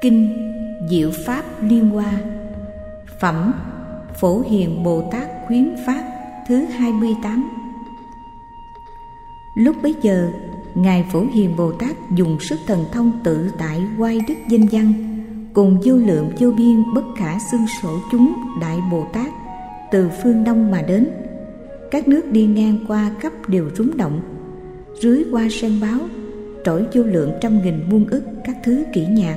Kinh Diệu Pháp Liên Hoa. Phẩm Phổ Hiền Bồ Tát Khuyến Phát thứ 28. Lúc bấy giờ, Ngài Phổ Hiền Bồ Tát dùng sức thần thông tự tại oai đức danh văn, cùng vô lượng vô biên bất khả xương sổ chúng Đại Bồ Tát từ phương Đông mà đến. Các nước đi ngang qua khắp đều rúng động. Dưới hoa sen báo trỗi vô lượng trăm nghìn muôn ức các thứ kỹ nhạc,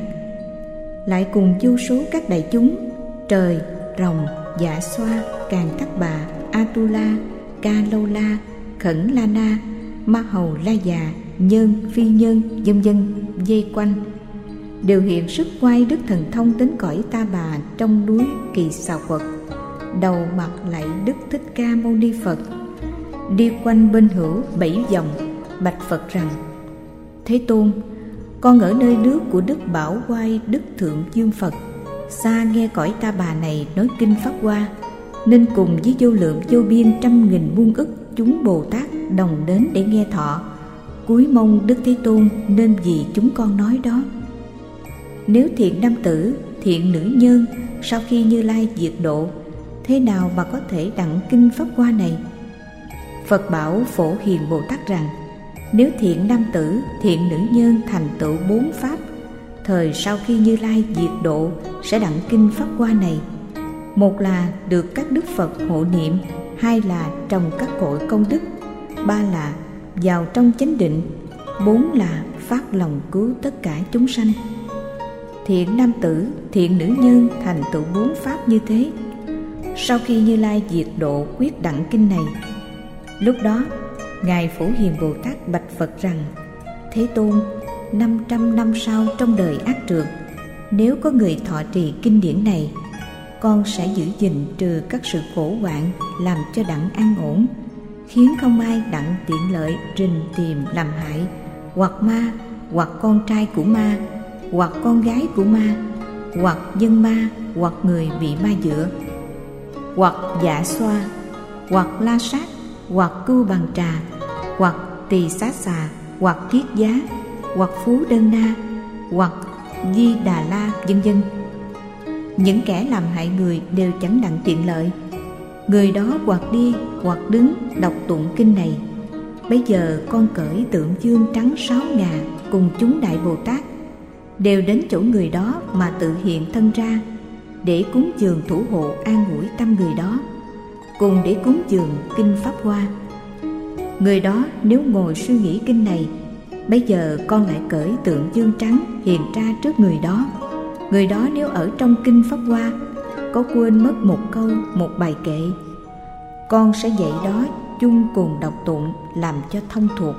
lại cùng vô số các đại chúng trời, rồng, dạ xoa, càn tắc bà, Atula, Ca Lâu La, Khẩn La Na, Ma Hầu La Già, Nhân, Phi Nhân, vân vân vây quanh, đều hiện sức oai đức thần thông đến cõi Ta Bà trong núi Kỳ Xà Quật, đầu mặt lạy Đức Thích Ca Mâu Ni Phật, đi quanh bên hữu 7 vòng, bạch Phật rằng: Thế Tôn, con ở nơi nước của Đức Bảo Oai Đức Thượng Dương Phật, xa nghe cõi Ta Bà này nói kinh Pháp Hoa, nên cùng với vô lượng vô biên trăm nghìn muôn ức chúng Bồ Tát đồng đến để nghe thọ, cúi mong Đức Thế Tôn nên vì chúng con nói đó. Nếu thiện nam tử, thiện nữ nhân sau khi Như Lai diệt độ, thế nào mà có thể đặng kinh Pháp Hoa này? Phật bảo Phổ Hiền Bồ Tát rằng: nếu thiện nam tử, thiện nữ nhân thành tựu 4 pháp, thời sau khi Như Lai diệt độ sẽ đặng kinh Pháp Hoa này. Một là được các đức Phật hộ niệm, hai là trồng các cội công đức, ba là vào trong chánh định, bốn là phát lòng cứu tất cả chúng sanh. Thiện nam tử, thiện nữ nhân thành tựu 4 pháp như thế, sau khi Như Lai diệt độ quyết đặng kinh này. Lúc đó Ngài Phổ Hiền Bồ Tát bạch Phật rằng: Thế Tôn, 500 năm sau trong đời ác trượt, nếu có người thọ trì kinh điển này, con sẽ giữ gìn trừ các sự khổ hoạn, làm cho đặng an ổn, khiến không ai đặng tiện lợi rình tìm làm hại, hoặc ma, hoặc con trai của ma, hoặc con gái của ma, hoặc dân ma, hoặc người bị ma dựa, hoặc dạ xoa, hoặc la sát, hoặc cưu bằng trà, hoặc tỳ xá xà, hoặc thiết giá, hoặc phú đơn na, hoặc di đà la, vân vân. Những kẻ làm hại người đều chẳng đặng tiện lợi. Người đó hoặc đi hoặc đứng đọc tụng kinh này. Bây giờ con cởi tượng dương trắng 6 ngà cùng chúng Đại Bồ Tát, đều đến chỗ người đó mà tự hiện thân ra, để cúng dường thủ hộ an ủi tâm người đó, cùng để cúng dường kinh Pháp Hoa. Người đó nếu ngồi suy nghĩ kinh này, bây giờ con lại cởi tượng dương trắng hiện ra trước người đó. Người đó nếu ở trong kinh Pháp Hoa có quên mất một câu, một bài kệ, con sẽ dạy đó chung cùng đọc tụng làm cho thông thuộc.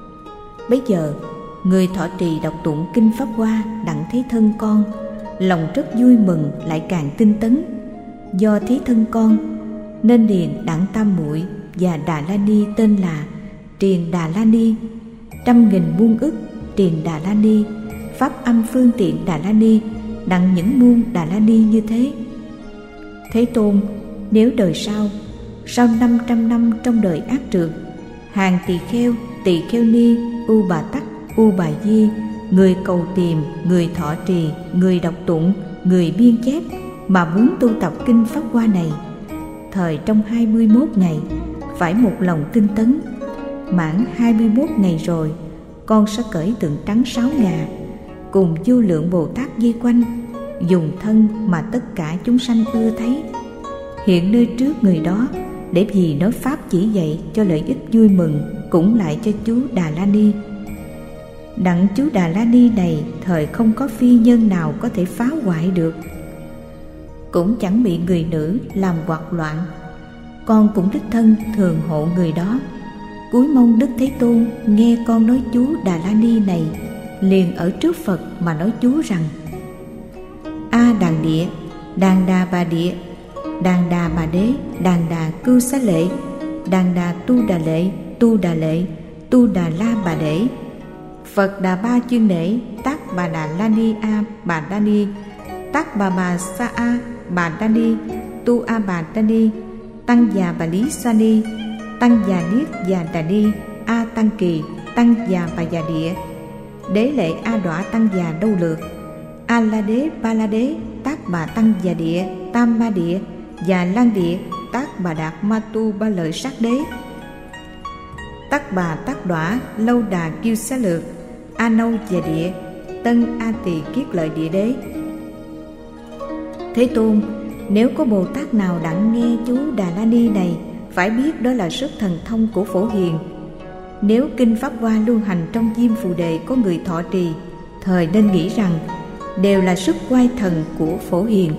Bây giờ người thọ trì đọc tụng kinh Pháp Hoa đặng thấy thân con, lòng rất vui mừng, lại càng tinh tấn. Do thấy thân con nên điền đặng Tam Muội và Đà La Ni tên là Triền Đà La Ni, trăm nghìn muôn ức Triền Đà La Ni, pháp âm phương tiện Đà La Ni, đặng những muôn Đà La Ni như thế. Thế Tôn, nếu đời sau 500 năm trong đời ác trượt, hàng tỳ kheo ni, u bà tắc, u bà di, người cầu tìm, người thọ trì, người đọc tụng, người biên chép mà muốn tu tập kinh Pháp Hoa này, thời trong 21 ngày phải một lòng tinh tấn. Mãn 21 ngày rồi, con sẽ cởi tượng trắng 6 ngà cùng vô lượng Bồ Tát vây quanh, dùng thân mà tất cả chúng sanh ưa thấy, hiện nơi trước người đó, để vì nói pháp chỉ dạy cho lợi ích vui mừng, cũng lại cho chú Đà La Ni. Đặng chú Đà La Ni này thời không có phi nhân nào có thể phá hoại được, cũng chẳng bị người nữ làm hoạt loạn. Con cũng đích thân thường hộ người đó, cúi mong Đức Thế Tôn nghe con nói chú Đà La Ni này, liền ở trước Phật mà nói chú rằng: A Đàn Địa, Đàn Đà Bà Địa, Đàn Đà Bà Đế, Đàn Đà Cưu Xá Lệ, Đàn Đà Tu Đà Lệ, Tu Đà Lệ, Tu Đà La Bà Đế, Phật Đà Ba Chuyên Nể, Tác Bà Đà La Ni A Bà Đa Ni, Tác Bà Sa A Bà Đa Ni, Tu A Bà Đa Ni, Tăng Già Bà Lý Sa Ni, Tăng Già Niết Già Đà Ni, A Tăng Kỳ, Tăng Già Bà Già Địa, Đế Lệ A Đọa Tăng Già Đâu Lược, A La Đế, Ba La Đế, Tác Bà Tăng Già Địa, Tam Ma Địa và Lan Địa, Tác Bà Đạt Ma Tu Ba Lợi Sát Đế, Tác Bà Tác Đọa, Lâu Đà Kiêu Xá Lược, A Nâu Già Địa, Tân A Tỳ Kiết Lợi Địa Đế. Thế Tôn, nếu có Bồ Tát nào đặng nghe chú Đà La Ni này, phải biết đó là sức thần thông của Phổ Hiền. Nếu kinh Pháp Hoa lưu hành trong Diêm Phù Đề có người thọ trì, thời nên nghĩ rằng đều là sức oai thần của Phổ Hiền.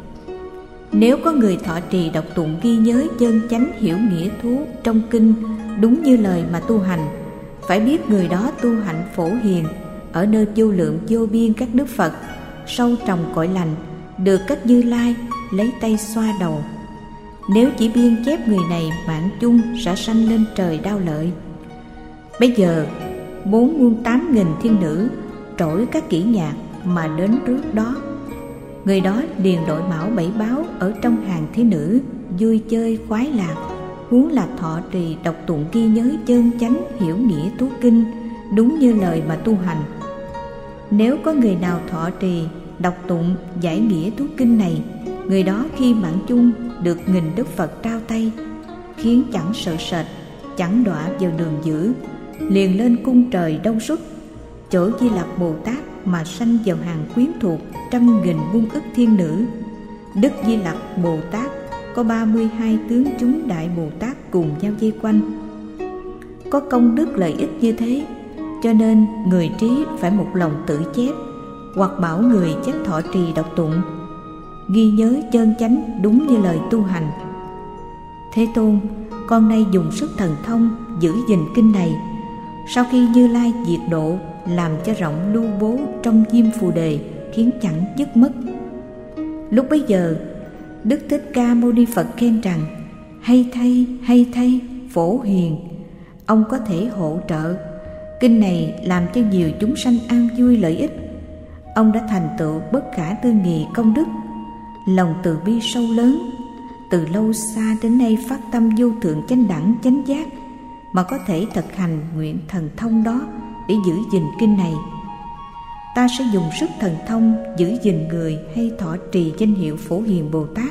Nếu có người thọ trì đọc tụng ghi nhớ chân chánh hiểu nghĩa thú trong kinh đúng như lời mà tu hành, phải biết người đó tu hạnh Phổ Hiền ở nơi vô lượng vô biên các đức Phật, sâu trồng cõi lành, được cách Như Lai lấy tay xoa đầu. Nếu chỉ biên chép người này mạng chung sẽ sanh lên trời đau lợi. Bây giờ 4.800.000 thiên nữ trỗi các kỹ nhạc mà đến trước đó, người đó liền đội mão bảy báo ở trong hàng thí nữ, vui chơi khoái lạc, huống là thọ trì đọc tụng ghi nhớ chân chánh hiểu nghĩa tú kinh đúng như lời mà tu hành. Nếu có người nào thọ trì đọc tụng giải nghĩa tú kinh này, người đó khi mạng chung được nghìn đức Phật trao tay, khiến chẳng sợ sệt, chẳng đọa vào đường dữ, liền lên cung trời đông xuất, chỗ Di Lặc Bồ Tát mà sanh vào hàng quyến thuộc 100.000 muôn ức thiên nữ. Đức Di Lặc Bồ Tát có 32 tướng chúng Đại Bồ Tát cùng nhau vây quanh. Có công đức lợi ích như thế, cho nên người trí phải một lòng tự chép, hoặc bảo người chép thọ trì đọc tụng, ghi nhớ chân chánh đúng như lời tu hành. Thế Tôn, con nay dùng sức thần thông giữ gìn kinh này, sau khi Như Lai diệt độ, làm cho rộng lưu bố trong Diêm Phù Đề, khiến chẳng dứt mất. Lúc bấy giờ, Đức Thích Ca Mâu Ni Phật khen rằng: hay thay Phổ Hiền, ông có thể hỗ trợ kinh này, làm cho nhiều chúng sanh an vui lợi ích. Ông đã thành tựu bất khả tư nghị công đức, lòng từ bi sâu lớn, từ lâu xa đến nay phát tâm vô thượng chánh đẳng chánh giác, mà có thể thực hành nguyện thần thông đó để giữ gìn kinh này. Ta sẽ dùng sức thần thông giữ gìn người hay thọ trì danh hiệu Phổ Hiền Bồ Tát.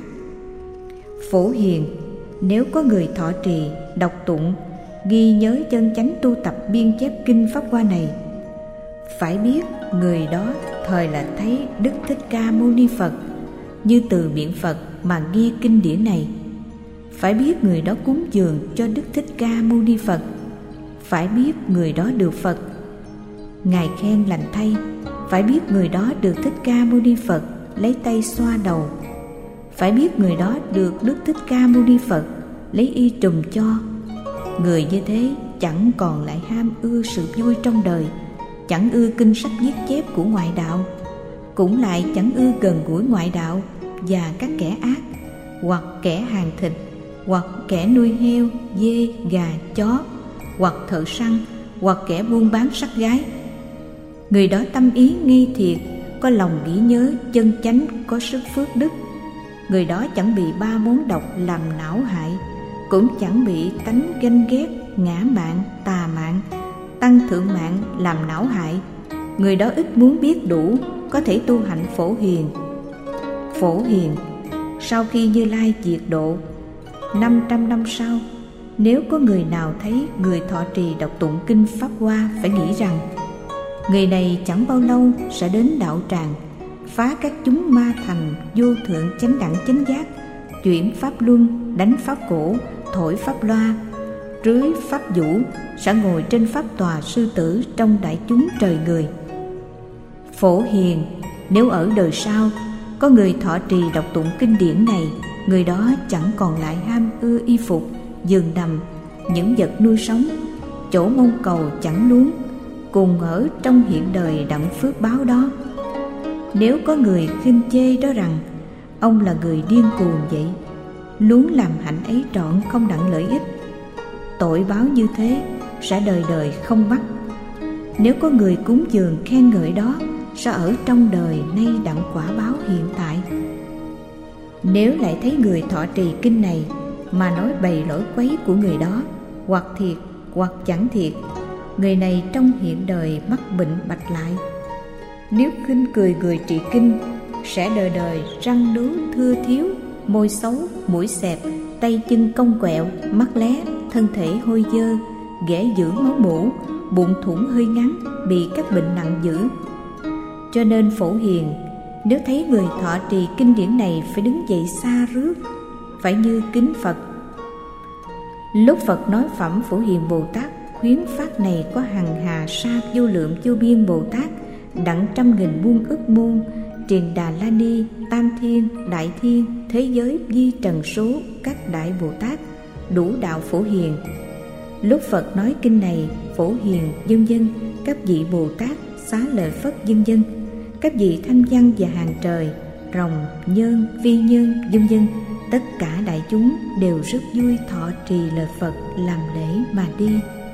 Phổ Hiền, nếu có người thọ trì đọc tụng ghi nhớ chân chánh tu tập biên chép kinh Pháp Hoa này, phải biết người đó thời là thấy Đức Thích Ca Mâu Ni Phật, như từ miệng Phật mà ghi kinh điển này. Phải biết người đó cúng dường cho Đức Thích Ca Mâu Ni Phật, phải biết người đó được Phật Ngài khen lành thay. Phải biết người đó được Thích Ca Mâu Ni Phật lấy tay xoa đầu. Phải biết người đó được Đức Thích Ca Mâu Ni Phật lấy y trùm cho. Người như thế chẳng còn lại ham ưa sự vui trong đời, chẳng ưa kinh sách viết chép của ngoại đạo, cũng lại chẳng ưa gần gũi ngoại đạo và các kẻ ác, hoặc kẻ hàng thịt, hoặc kẻ nuôi heo, dê, gà, chó, hoặc thợ săn, hoặc kẻ buôn bán sắc gái. Người đó tâm ý nghi thiệt, có lòng nghĩ nhớ chân chánh, có sức phước đức. Người đó chẳng bị ba món độc làm não hại, cũng chẳng bị tánh ganh ghét, ngã mạn, tà mạn, tăng thượng mạn làm não hại. Người đó ít muốn biết đủ, có thể tu hạnh Phổ Hiền. Phổ Hiền, sau khi Như Lai diệt độ 500 năm sau, nếu có người nào thấy người thọ trì đọc tụng kinh Pháp Hoa, phải nghĩ rằng người này chẳng bao lâu sẽ đến đạo tràng, phá các chúng ma thành vô thượng chánh đẳng chánh giác, chuyển pháp luân, đánh pháp cổ, thổi pháp loa, rưới pháp vũ, sẽ ngồi trên pháp tòa sư tử trong đại chúng trời người. Phổ Hiền, nếu ở đời sau có người thọ trì đọc tụng kinh điển này, người đó chẳng còn lại ham ưa y phục, giường nằm, những vật nuôi sống, chỗ mong cầu chẳng luống, cùng ở trong hiện đời đặng phước báo đó. Nếu có người khinh chê đó rằng ông là người điên cuồng vậy, luống làm hạnh ấy trọn không đặng lợi ích, tội báo như thế sẽ đời đời không bắt. Nếu có người cúng dường khen ngợi đó, sẽ ở trong đời nay đặng quả báo hiện tại. Nếu lại thấy người thọ trì kinh này mà nói bày lỗi quấy của người đó, hoặc thiệt hoặc chẳng thiệt, người này trong hiện đời mắc bệnh bạch lại. Nếu khinh cười người trì kinh, sẽ đời đời răng nướu thưa thiếu, môi xấu, mũi xẹp, tay chân cong quẹo, mắt lé, thân thể hôi dơ, ghẻ dữ máu mủ, bụng thủng hơi ngắn, bị các bệnh nặng dữ. Cho nên Phổ Hiền, nếu thấy người thọ trì kinh điển này phải đứng dậy xa rước, phải như kính Phật. Lúc Phật nói phẩm Phổ Hiền Bồ Tát khuyến phát này, có hằng hà sa vô lượng vô biên Bồ Tát, đặng trăm nghìn muôn ức muôn, Triền Đà La Ni, Tam Thiên, Đại Thiên, thế giới vi trần số các đại Bồ Tát, đủ đạo Phổ Hiền. Lúc Phật nói kinh này, Phổ Hiền vân vân, các vị Bồ Tát, Xá Lợi Phất vân vân, các vị thanh văn và hàng trời, rồng, nhơn, phi nhơn vân vân, tất cả đại chúng đều rất vui thọ trì lời Phật, làm lễ mà đi.